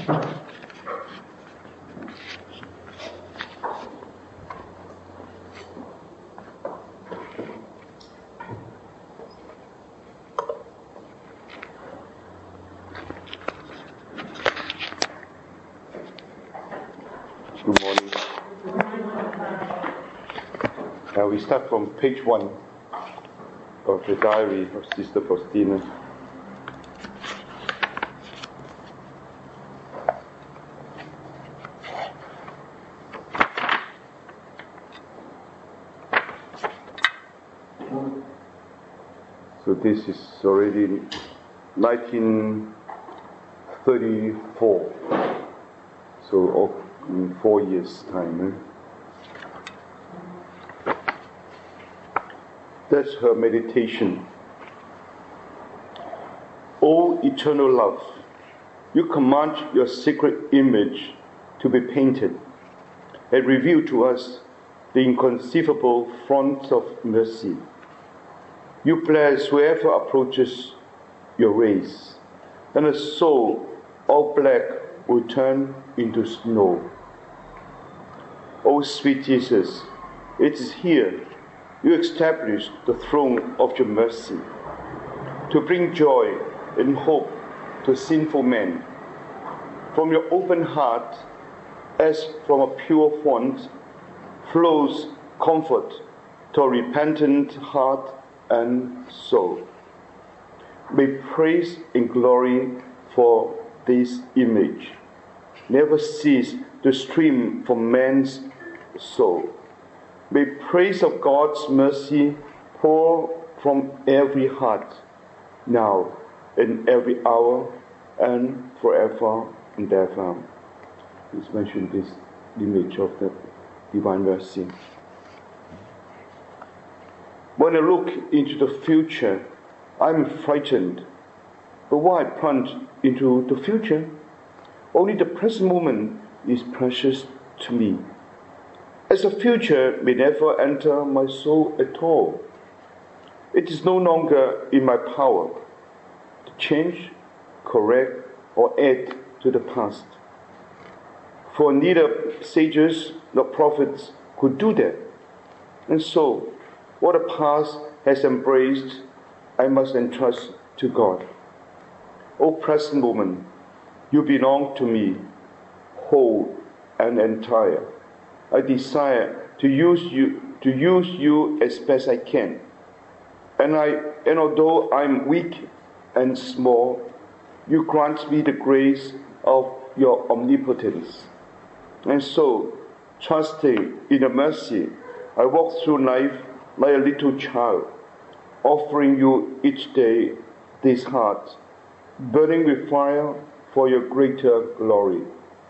Good morning. We start from page 1 of the diary of Sister Faustina. So this is already 1934. So in 4 years' time. That's her meditation. O eternal love, you command your sacred image to be painted and reveal to us the inconceivable front of mercy. You bless whoever approaches your rays, and a soul all black will turn into snow. O sweet Jesus, it is here you establish the throne of your mercy to bring joy and hope to sinful men. From your open heart, as from a pure font, flows comfort to a repentant heart and soul. May praise and glory for this image never cease to stream from man's soul. May praise of God's mercy pour from every heart, now, in every hour, and forever and ever. Please mention this image of the divine mercy. When I look into the future, I'm frightened. But why plunge into the future? Only the present moment is precious to me, as the future may never enter my soul at all. It is no longer in my power to change, correct, or add to the past. For neither sages nor prophets could do that. And so, what the past has embraced, I must entrust to God. O present moment, you belong to me, whole and entire. I desire to use you as best I can. And although I'm weak and small, you grant me the grace of your omnipotence. And so, trusting in the mercy, I walk through life like a little child, offering you each day this heart, burning with fire for your greater glory.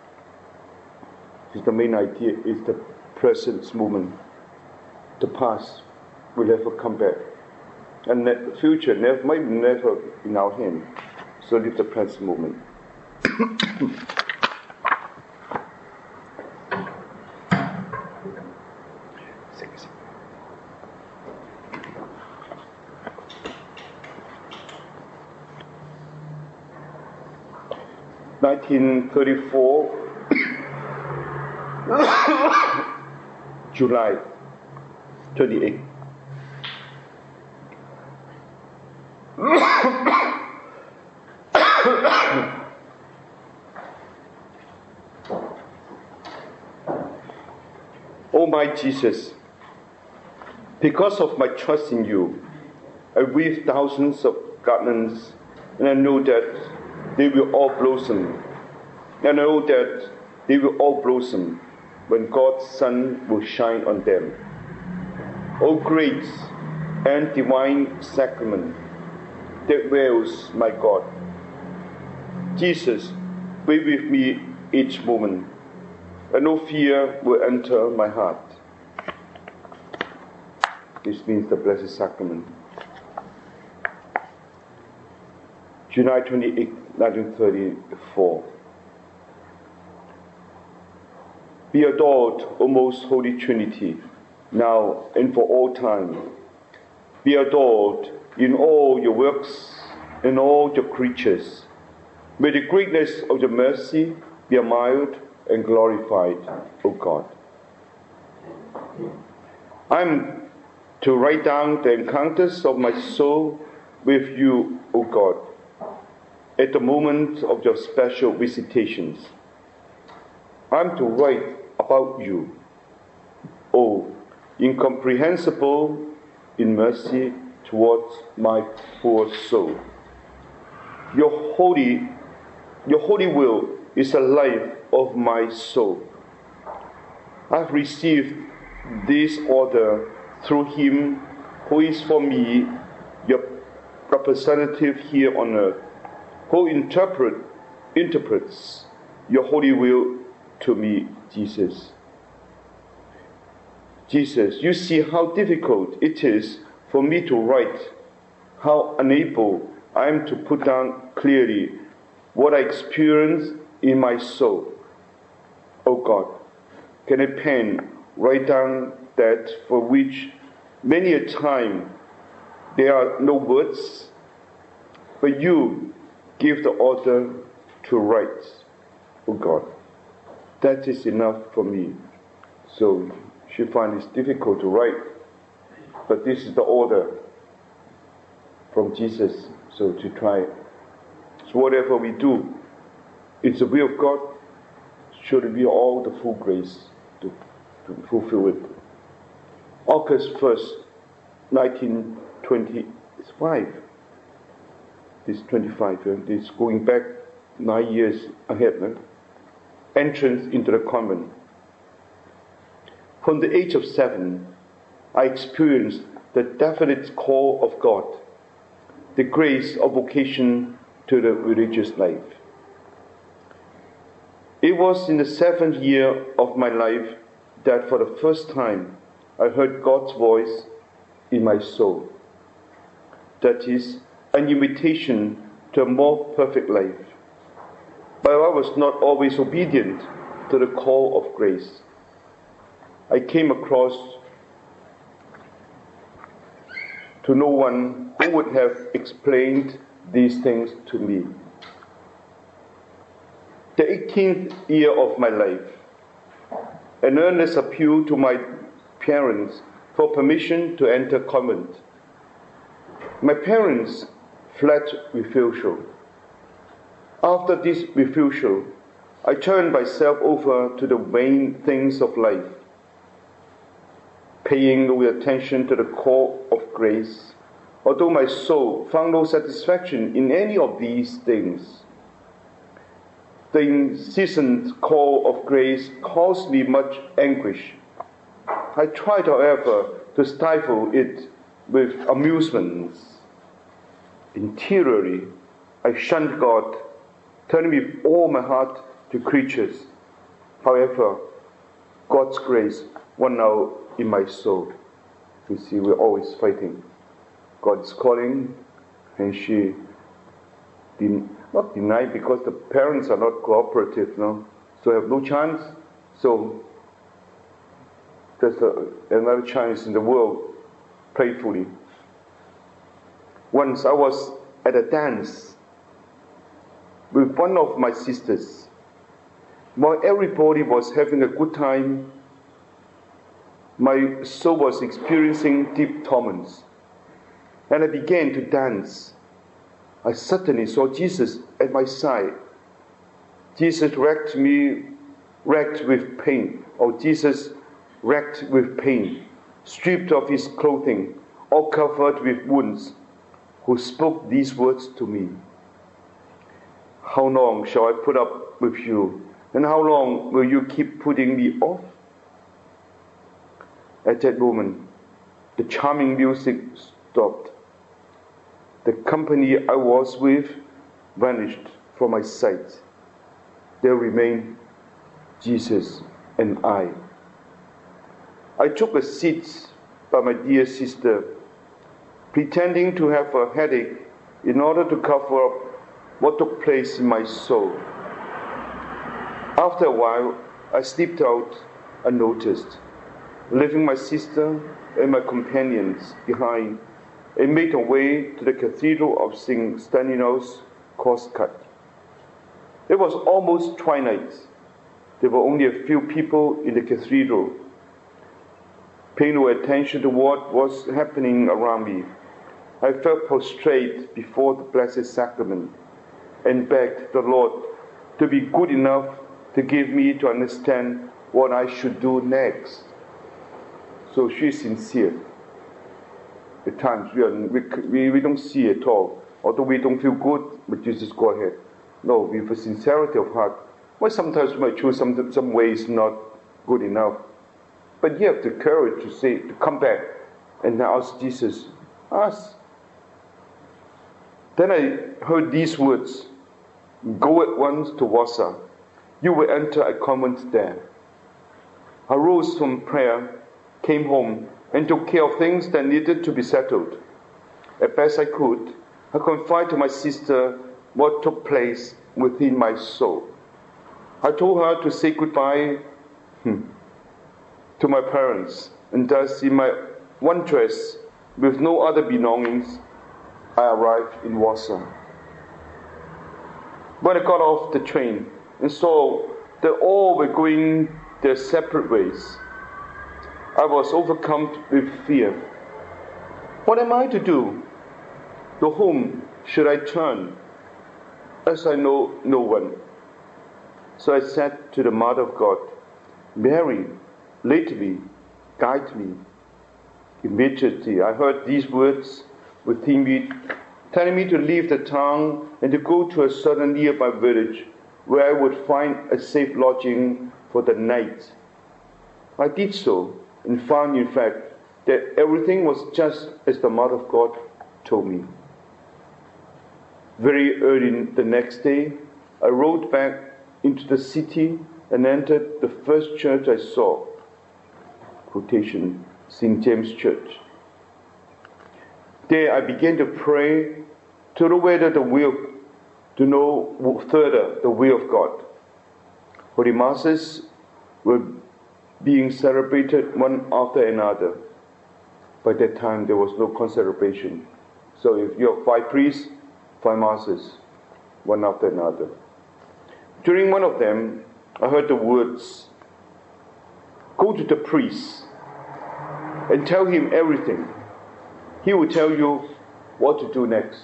The main idea is the present moment. The past will never come back, and the future might never be in our hand. So live the present moment. (1934) July 28. Oh my Jesus, because of my trust in you, I weave thousands of garlands, and I know that they will all blossom. And I know that they will all blossom when God's sun will shine on them. O great and divine sacrament that dwells my God, Jesus, be with me each moment, and no fear will enter my heart. This means the Blessed Sacrament. July 28, 1934. Be adored, O most Holy Trinity, now and for all time. Be adored in all your works and all your creatures. May the greatness of your mercy be admired and glorified, O God. I'm to write down the encounters of my soul with you, O God, at the moment of your special visitations. I'm to write about you, O incomprehensible in mercy towards my poor soul. Your holy will is the life of my soul. I've received this order through him who is for me your representative here on earth, who interprets your holy will to me, Jesus. Jesus, you see how difficult it is for me to write, how unable I am to put down clearly what I experience in my soul. Oh God, can a pen write down that for which many a time there are no words, but you give the order to write, oh God. That is enough for me. So she finds it difficult to write, but this is the order from Jesus, so to try. So whatever we do, it's the will of God, should be all the full grace to fulfill it. August 1st, 1925. This 25, this going back 9 years ahead. Entrance into the convent. From the age of 7, I experienced the definite call of God, the grace of vocation to the religious life. It was in the 7th year of my life that for the first time I heard God's voice in my soul. That is, an invitation to a more perfect life. But I was not always obedient to the call of grace. I came across to no one who would have explained these things to me. The 18th year of my life, an earnest appeal to my parents for permission to enter convent. My parents' flat refusal. After this refusal, I turned myself over to the vain things of life, paying no attention to the call of grace, although my soul found no satisfaction in any of these things. The incessant call of grace caused me much anguish. I tried, however, to stifle it with amusements. Interiorly, I shunned God, turning with all my heart to creatures. However, God's grace won out in my soul. You see, we're always fighting. God is calling, and she not denied because the parents are not cooperative, no? So have no chance. So there's another chance in the world, prayerfully. Once I was at a dance with one of my sisters. While everybody was having a good time, my soul was experiencing deep torments. And I began to dance. I suddenly saw Jesus at my side. Jesus racked with pain. Jesus racked with pain, stripped of his clothing, all covered with wounds, who spoke these words to me. How long shall I put up with you? And how long will you keep putting me off? At that moment, the charming music stopped. The company I was with vanished from my sight. There remained Jesus and I. I took a seat by my dear sister, pretending to have a headache in order to cover up what took place in my soul. After a while, I slipped out unnoticed, leaving my sister and my companions behind, and made my way to the Cathedral of St. Stanislaus, Korczak. It was almost twilight. There were only a few people in the cathedral, paying no attention to what was happening around me. I fell prostrate before the Blessed Sacrament and begged the Lord to be good enough to give me to understand what I should do next. So she's sincere. At times we don't see at all. Although we don't feel good, but you just go ahead. No, with a sincerity of heart. Well, sometimes we might choose some ways not good enough. But you have the courage to come back and ask Jesus. Ask. Then I heard these words. Go at once to Warsaw. You will enter a convent there. I rose from prayer, came home, and took care of things that needed to be settled. As best I could, I confided to my sister what took place within my soul. I told her to say goodbye to my parents, and thus in my one dress, with no other belongings, I arrived in Warsaw. When I got off the train and saw that all were going their separate ways, I was overcome with fear. What am I to do? To whom should I turn, as I know no one? So I said to the Mother of God, Mary, lead me, guide me. Immediately I heard these words within me, telling me to leave the town and to go to a certain nearby village where I would find a safe lodging for the night. I did so and found, in fact, that everything was just as the Mother of God told me. Very early the next day, I rode back into the city and entered the first church I saw. Quotation, St. James Church. There I began to pray to know whether to know further the will of God. Holy Masses were being celebrated one after another. By that time there was no concelebration. So if you have 5 priests, 5 Masses, one after another. During one of them, I heard the words, go to the priest and tell him everything. He will tell you what to do next.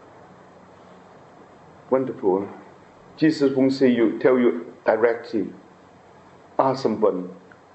Wonderful. Jesus won't tell you directly. Ask someone.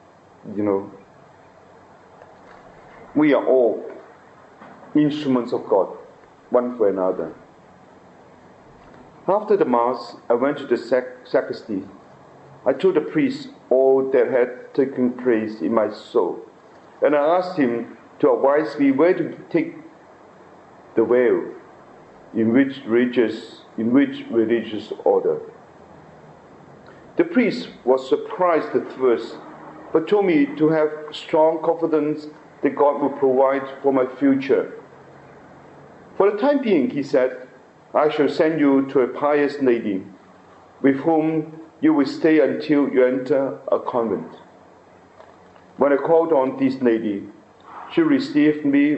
We are all instruments of God, one for another. After the Mass, I went to the sacristy. I told the priest all that had taken place in my soul, and I asked him to advise me where to take the veil, in which religious order. The priest was surprised at first, but told me to have strong confidence that God will provide for my future. For the time being, he said, I shall send you to a pious lady, with whom you will stay until you enter a convent. When I called on this lady, she received me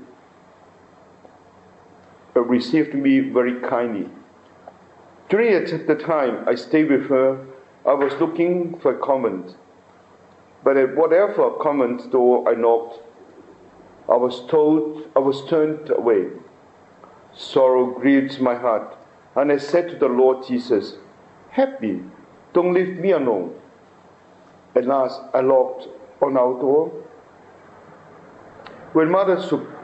very kindly. During the time I stayed with her, I was looking for a convent. But at whatever convent door I knocked, I was turned away. Sorrow grieved my heart, and I said to the Lord Jesus, help me, don't leave me alone. At last I knocked on our door. When Mother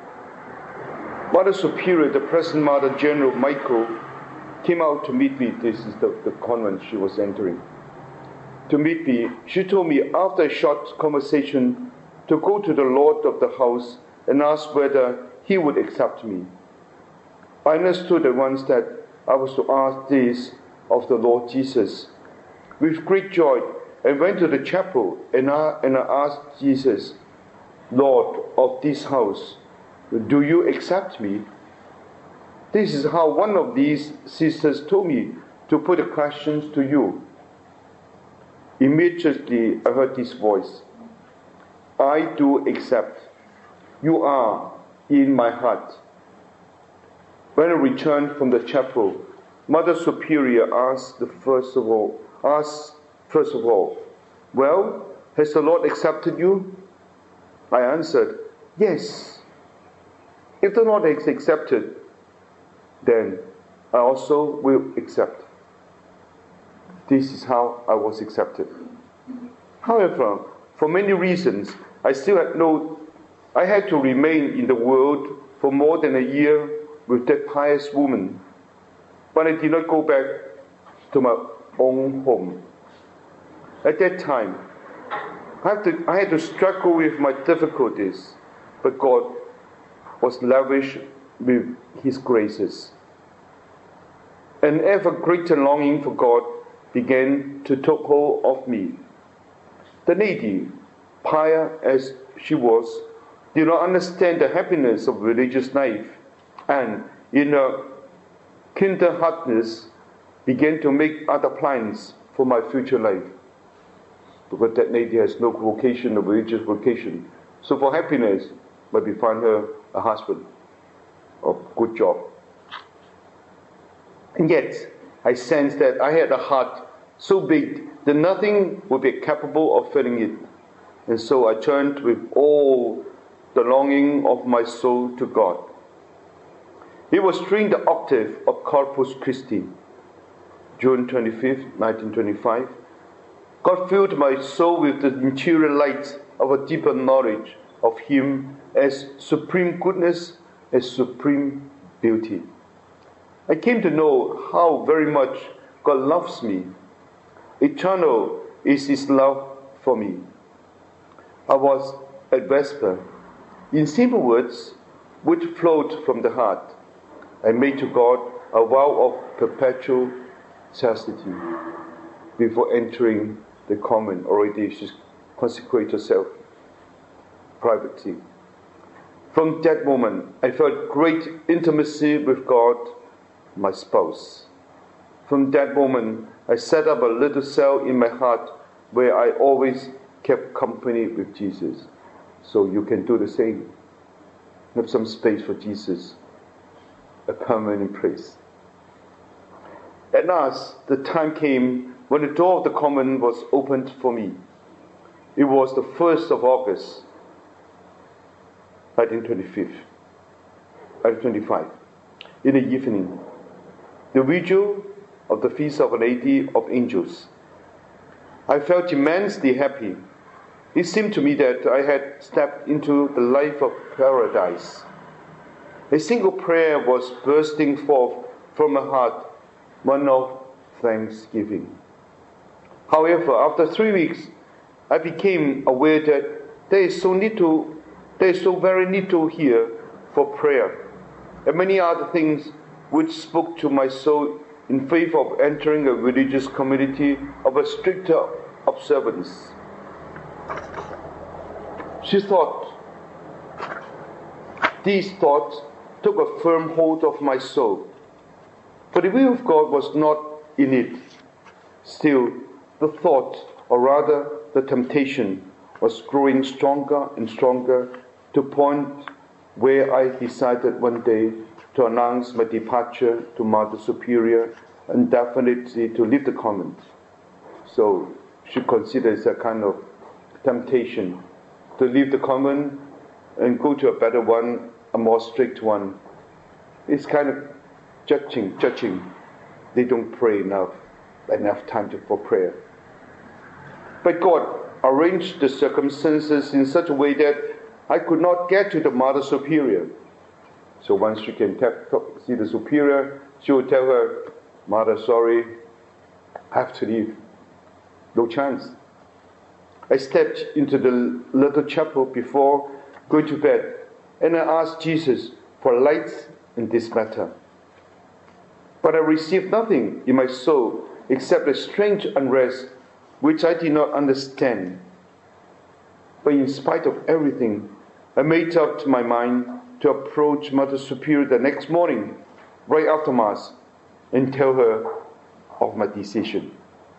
Superior, the present Mother General Michael, came out to meet me, this is the convent she was entering, to meet me, she told me after a short conversation to go to the Lord of the house and ask whether he would accept me. I understood at once that I was to ask this of the Lord Jesus. With great joy, I went to the chapel and I asked Jesus, Lord of this house, do you accept me? This is how one of these sisters told me to put the questions to you. Immediately I heard this voice. I do accept. You are in my heart. When I returned from the chapel, Mother Superior asked first of all, "Well, has the Lord accepted you?" I answered, "Yes. If the Lord has accepted, then I also will accept." This is how I was accepted. However, for many reasons, I had to remain in the world for more than a year with that pious woman. But I did not go back to my own home. At that time, I had to struggle with my difficulties, but God was lavish with His graces. An ever greater longing for God began to take hold of me. The lady, pious as she was, did not understand the happiness of religious life, and in her tender-heartedness began to make other plans for my future life. Because that lady has no vocation, no religious vocation. So for happiness, maybe find her a husband, a good job. And yet, I sensed that I had a heart so big that nothing would be capable of filling it. And so I turned with all the longing of my soul to God. It was during the octave of Corpus Christi, June 25th, 1925. God filled my soul with the interior light of a deeper knowledge of Him as supreme goodness, as supreme beauty. I came to know how very much God loves me. Eternal is His love for me. I was at Vesper. In simple words, which flowed from the heart, I made to God a vow of perpetual chastity before entering the convent. Already she consecrated herself privately. From that moment, I felt great intimacy with God, my spouse. From that moment, I set up a little cell in my heart where I always kept company with Jesus. So you can do the same. Have some space for Jesus, a permanent place. At last, the time came when the door of the convent was opened for me. It was the 1st of August, 1925, in the evening, the vigil of the Feast of Our Lady of Angels. I felt immensely happy. It seemed to me that I had stepped into the life of paradise. A single prayer was bursting forth from my heart, one of thanksgiving. However, after 3 weeks, I became aware that there is so very little here for prayer, and many other things which spoke to my soul in favor of entering a religious community of a stricter observance. These thoughts took a firm hold of my soul, but the will of God was not in it. Still, the thought, or rather the temptation, was growing stronger and stronger to a point where I decided one day to announce my departure to Mother Superior and definitely to leave the convent. So she considers a kind of temptation to leave the convent and go to a better one, a more strict one. It's kind of judging. They don't pray enough time for prayer. But God arranged the circumstances in such a way that I could not get to the Mother Superior. So once she can see the Superior, she will tell her, "Mother, sorry, I have to leave." No chance. I stepped into the little chapel before going to bed, and I asked Jesus for light in this matter. But I received nothing in my soul except a strange unrest which I did not understand. But in spite of everything, I made up my mind to approach Mother Superior the next morning, right after Mass, and tell her of my decision.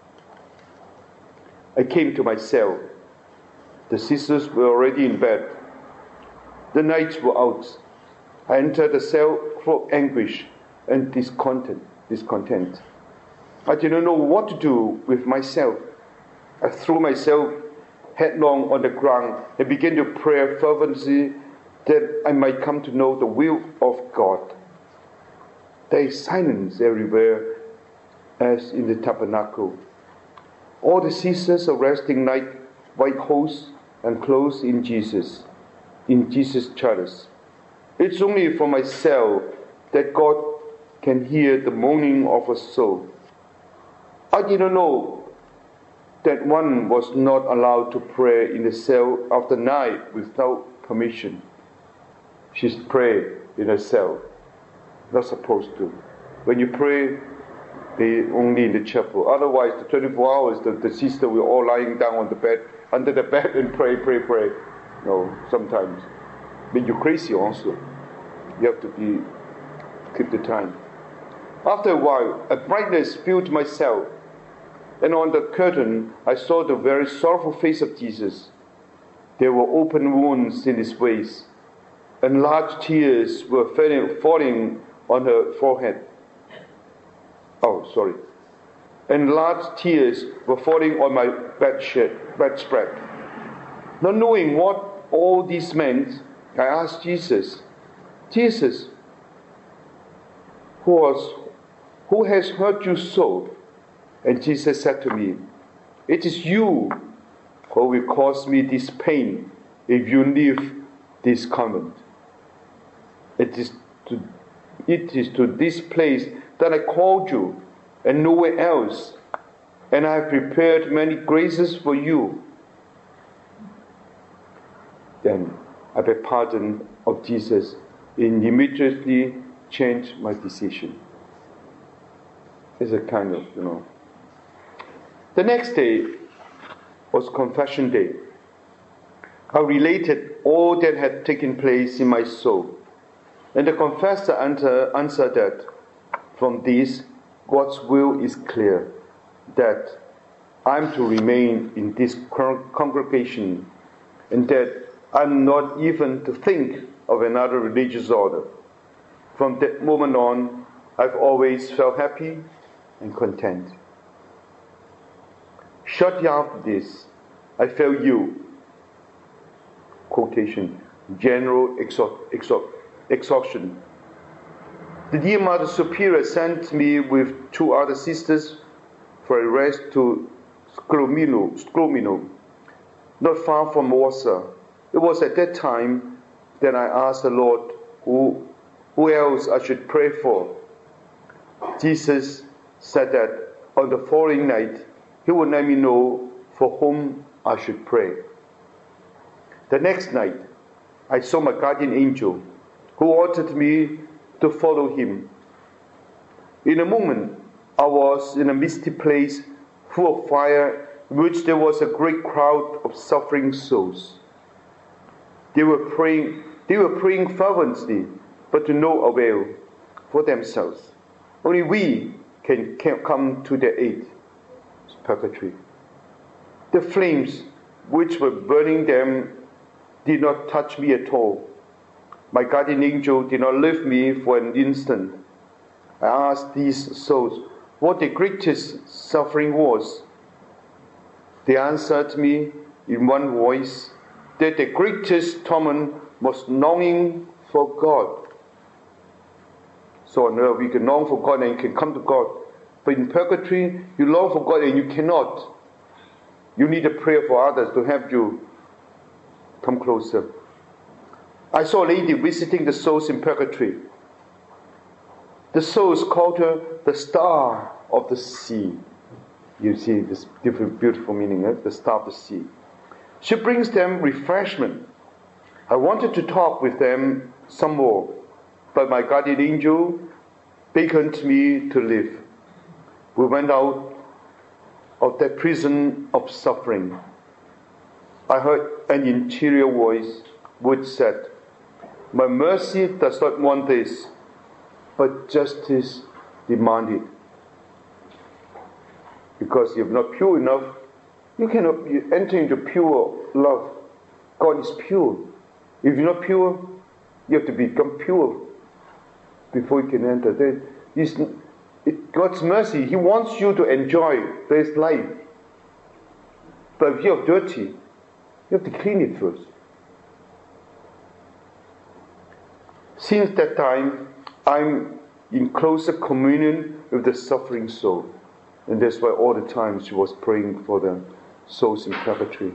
I came to my cell. The sisters were already in bed. The lights were out. I entered the cell full of anguish and discontent. discontent. I didn't know what to do with myself. I threw myself headlong on the ground and began to pray fervently that I might come to know the will of God. There is silence everywhere, as in the tabernacle. All the sisters are resting like white horse and clothes in Jesus' chalice. It's only for myself that God can hear the moaning of a soul. I didn't know that one was not allowed to pray in the cell after night without permission. She's prayed in her cell. Not supposed to. When you pray, they only in the chapel. Otherwise, the 24 hours, the sister will all lying down on the bed, under the bed and pray. No, sometimes. But you're crazy also. You have to keep the time. After a while, a brightness filled my cell, and on the curtain I saw the very sorrowful face of Jesus. There were open wounds in his waist, and large tears were falling on her forehead. And large tears were falling on my bedspread. Not knowing what all this meant, I asked Jesus, who has hurt you so? And Jesus said to me, it is you who will cause me this pain if you leave this convent. It is to this place that I called you, and nowhere else, and I have prepared many graces for you. Then I begged pardon of Jesus and immediately changed my decision. It's a kind of, The next day was confession day. I related all that had taken place in my soul. And the confessor answered that from this, God's will is clear, that I'm to remain in this congregation, and that I'm not even to think of another religious order. From that moment on, I've always felt happy and content. Shortly after this, I felt quotation, general exhaustion. The dear Mother Superior sent me with 2 other sisters for a rest to Skromino, not far from Warsaw. It was at that time that I asked the Lord who else I should pray for. Jesus said that on the following night, He would let me know for whom I should pray. The next night, I saw my guardian angel, who ordered me to follow him. In a moment, I was in a misty place full of fire, in which there was a great crowd of suffering souls. They were praying fervently, but to no avail for themselves. Only we can come to their aid. It's purgatory. The flames which were burning them did not touch me at all. My guardian angel did not leave me for an instant. I asked these souls what the greatest suffering was. They answered me in one voice that the greatest torment was longing for God. So on earth, we can long for God and you can come to God. But in purgatory, you long for God and you cannot. You need a prayer for others to help you come closer. I saw a lady visiting the souls in purgatory. The souls called her the star of the sea. You see this beautiful meaning, the star of the sea. She brings them refreshment. I wanted to talk with them some more, but my guardian angel beckoned me to leave. We went out of that prison of suffering. I heard an interior voice which said, "My mercy does not want this, but justice demanded." Because you're not pure enough, you cannot enter into pure love. God is pure. If you're not pure, you have to become pure before you can enter. God's mercy. He wants you to enjoy this life. But if you're dirty, you have to clean it first. Since that time, I'm in closer communion with the suffering soul. And that's why all the time she was praying for the souls in purgatory.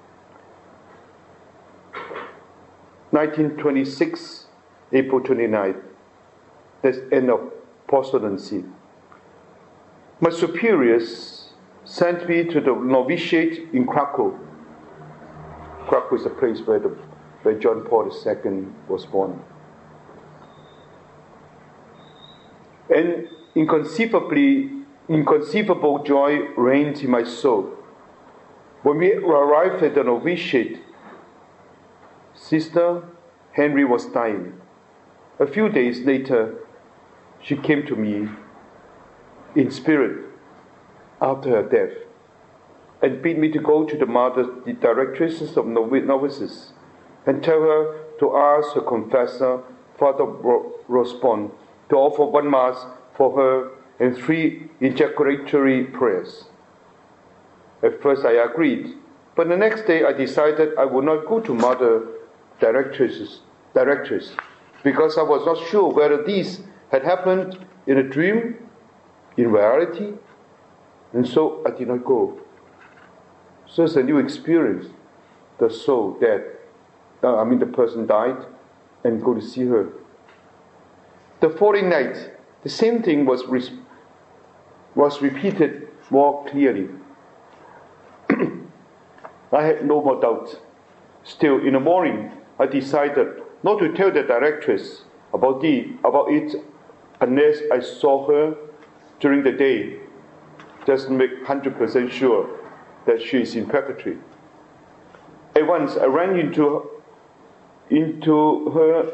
1926, April 29th. That's end of postulancy. My superiors sent me to the novitiate in Krakow. Krakow is a place where John Paul II was born. And inconceivable joy reigned in my soul. When we arrived at the novitiate, Sister Henry was dying. A few days later, she came to me in spirit after her death and bid me to go to the directresses of novices, and tell her to ask her confessor, Father Rospon, to offer one Mass for her and 3 ejaculatory prayers. At first I agreed, but the next day I decided I would not go to Mother Directress, because I was not sure whether these had happened in a dream, in reality, and so I did not go. So it's a new experience. The soul dead, the person died, and go to see her. The following night, the same thing was repeated more clearly. I had no more doubt. Still, in the morning, I decided not to tell the directress about it unless I saw her during the day, just to make 100% sure that she is in purgatory. At once, I ran into her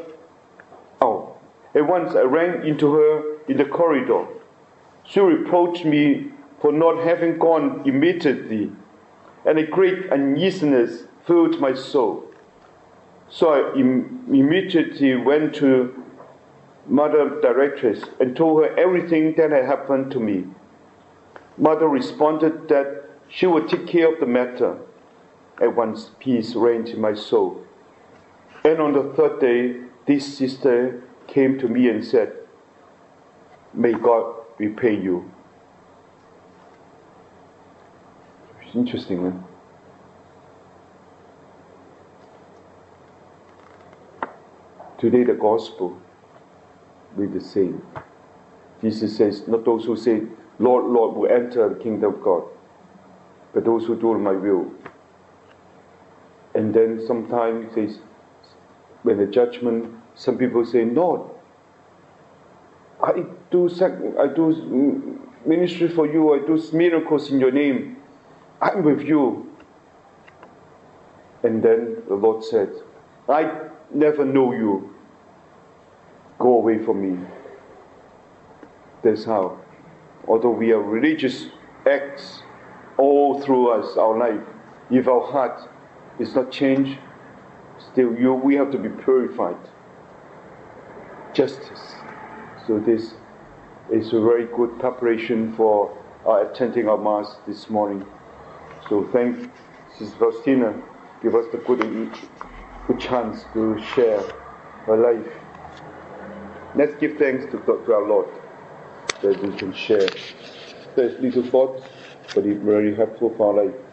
in the corridor. She reproached me for not having gone immediately, and a great uneasiness filled my soul. So I immediately went to Mother Directress and told her everything that had happened to me. Mother responded that she would take care of the matter. At once peace reigned in my soul. And on the third day, this sister came to me and said, "May God repay you." It's interesting, man. Today the gospel with the same. Jesus says, not those who say, "Lord, Lord," will enter the kingdom of God, but those who do my will. And then sometimes says, when the judgment, some people say, "Lord, I do ministry for you, I do miracles in your name, I'm with you." And then the Lord said, "I never know you. Go away from me." That's how, although we have religious acts all through us, our life, if our heart is not changed, still we have to be purified. Justice. So this is a very good preparation for attending our Mass this morning. So thank Sister Faustina, give us the good chance to share her life. Let's give thanks to our Lord that we can share. There's little thoughts, but it's very helpful for our life.